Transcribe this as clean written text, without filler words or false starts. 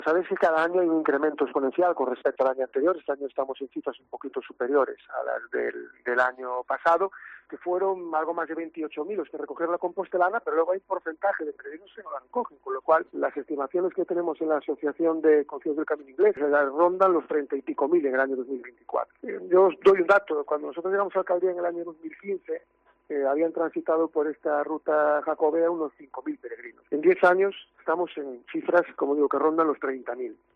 Sabes que cada año hay un incremento exponencial con respecto al año anterior. Este año estamos en cifras un poquito superiores a las del año pasado, que fueron algo más de 28.000 los que recogieron la compostelana, pero luego hay un porcentaje de peregrinos que no la recogen, con lo cual las estimaciones que tenemos en la Asociación de Concilios del Camino Inglés rondan los 30 y pico mil en el año 2024. Yo os doy un dato. Cuando nosotros llegamos a la alcaldía en el año 2015, habían transitado por esta ruta jacobea unos 5.000 peregrinos. En 10 años estamos en cifras, como digo, que rondan los 30.000.